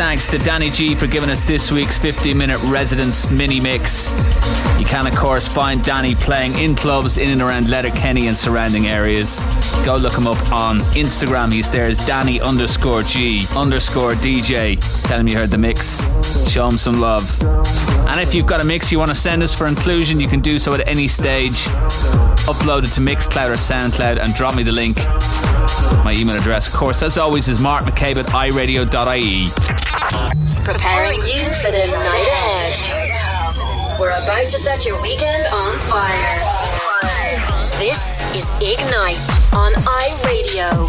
thanks to Danny G for giving us this week's 15-minute Residence mini mix. You can, of course, find Danny playing in clubs in and around Letterkenny and surrounding areas. Go look him up on Instagram. He's there as Danny_G_DJ. Tell him you heard the mix. Show him some love. And if you've got a mix you want to send us for inclusion, you can do so at any stage. Upload it to Mixcloud or Soundcloud and drop me the link. My email address, of course, as always, is markmccabe@iradio.ie. Preparing you for the night ahead. We're about to set your weekend on fire. This is Ignite on iRadio.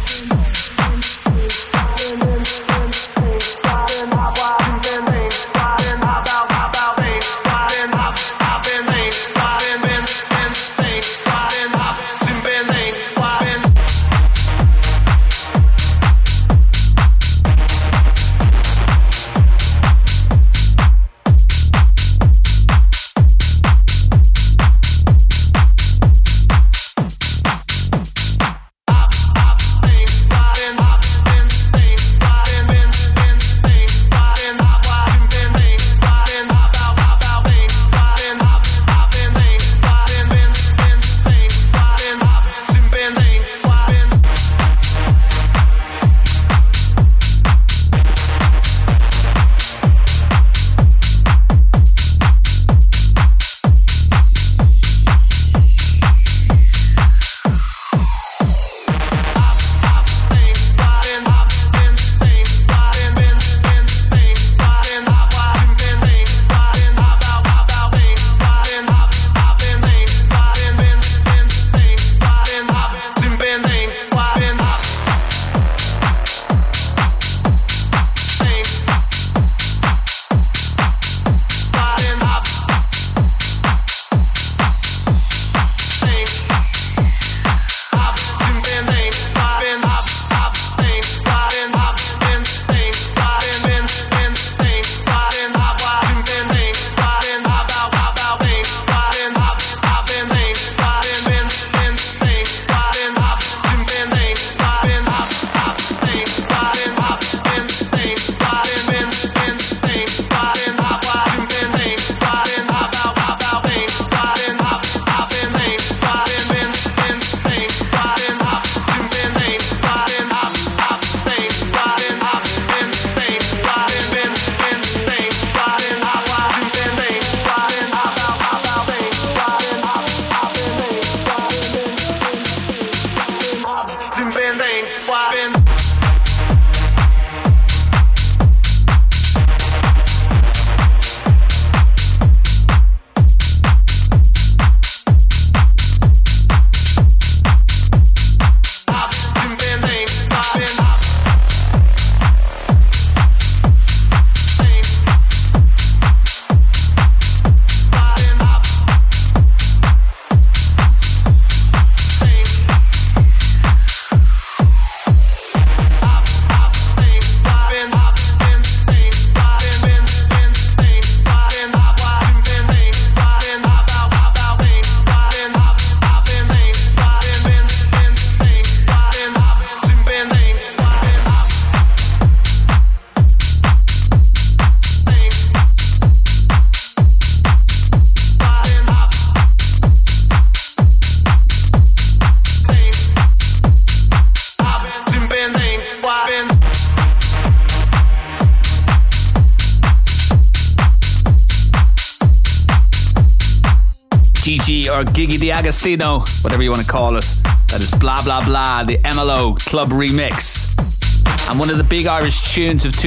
or Gigi D'Agostino, whatever you want to call it. That is Blah Blah Blah, the MLO Club Remix. And one of the big Irish tunes of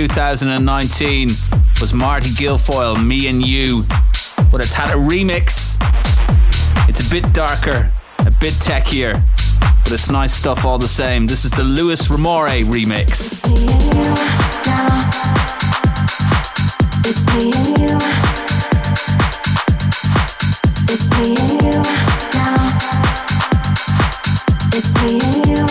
2019 was Marty Guilfoyle, Me and You. But it's had a remix. It's a bit darker, a bit techier, but it's nice stuff all the same. This is the Luis Ramore remix. It's me and you. It's me and you now. It's me and you.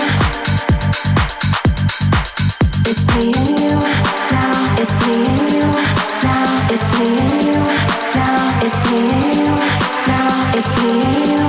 It's me and you now. It's me and you now. It's me and you now. It's me and you now. It's me and you.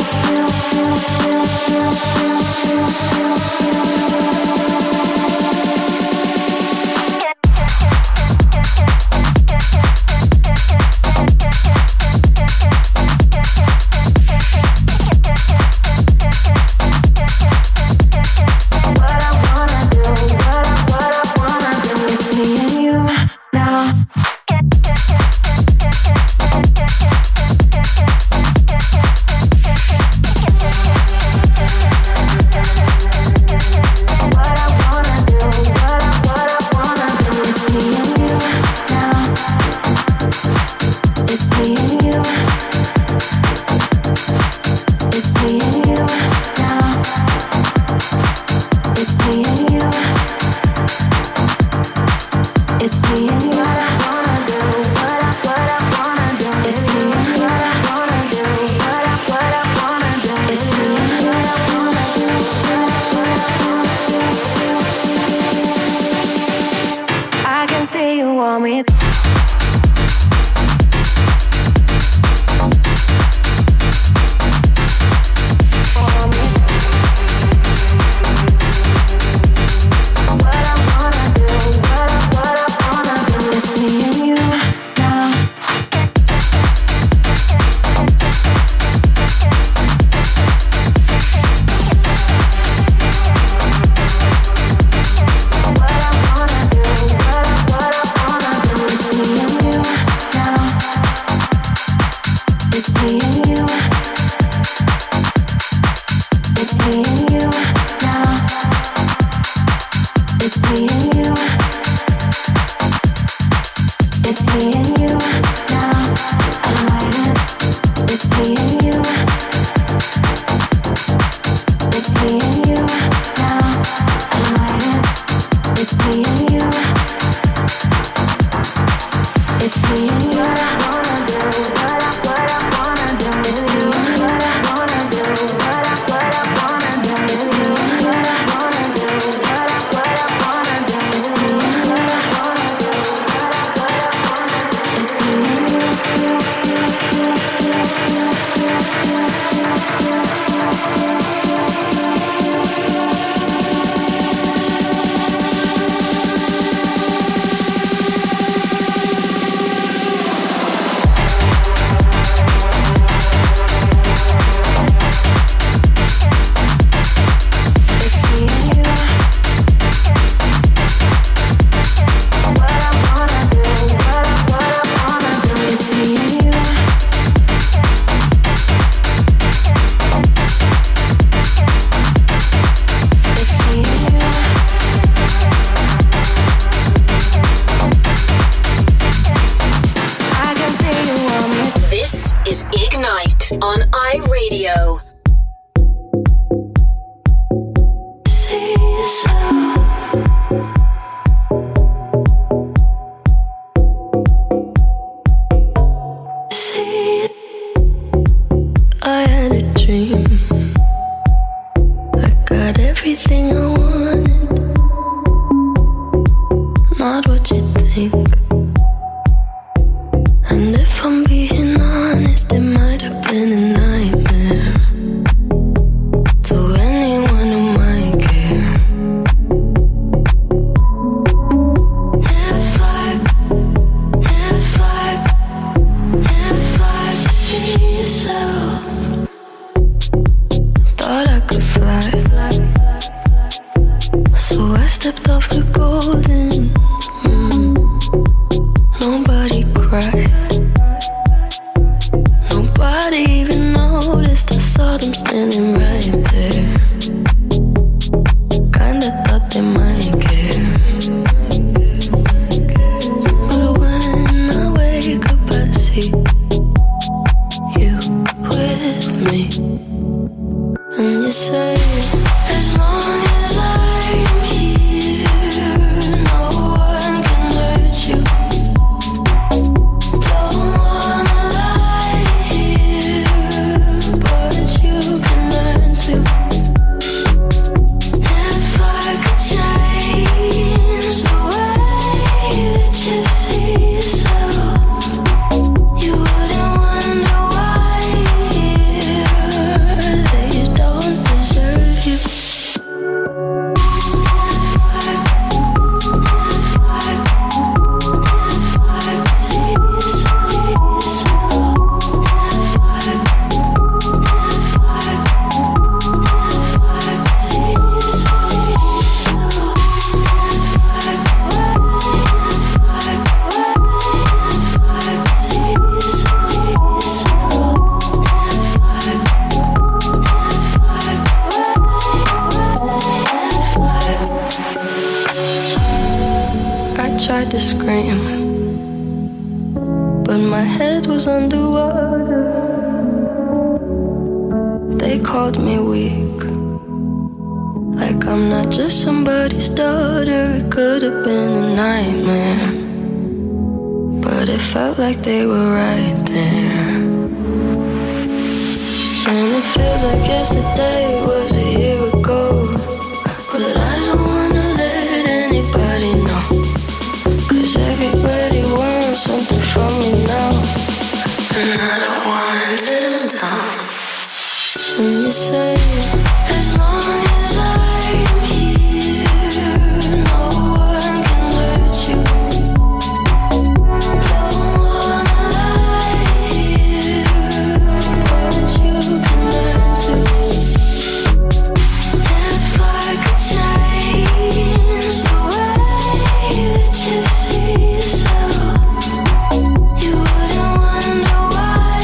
Stepped off the golden. Nobody cried. Nobody even knows. scream, but my head was underwater. They called me weak, like I'm not just somebody's daughter. It could have been a nightmare, but it felt like they were right there. And it feels like yesterday was a year ago, but I don't wanna let anybody know, 'cause everybody wants something from me now, and I don't wanna let them down. And you say, as long as I'm here, no one can hurt you. Don't wanna lie here, but you can learn to. If I could change the way that you see yourself, you wouldn't wonder why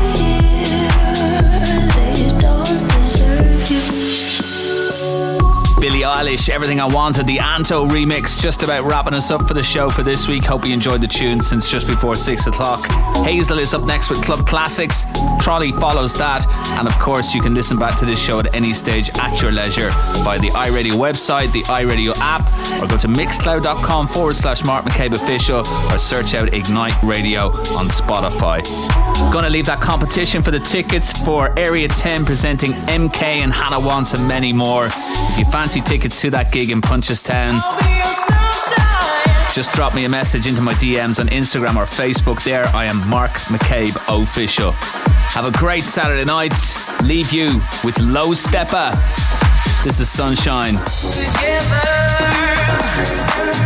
they don't deserve you. Billie Eilish, Everything I Wanted, the Anto remix, just about wrapping us up for the show for this week. Hope you enjoyed the tune since just before 6 o'clock. Hazel is up next with Club Classics. Trolley follows that. And of course, you can listen back to this show at any stage at your leisure via the iRadio website, the iRadio app, or go to mixcloud.com/Mark McCabe Official, or search out Ignite Radio on Spotify. Gonna leave that competition for the tickets for Area 10 presenting MK and Hannah Wants and many more. If you fancy tickets to that gig in Punchestown, just drop me a message into my DMs on Instagram or Facebook. There I am, Mark McCabe Official. Have a great Saturday night. Leave you with Low Stepper. This is Sunshine. Together.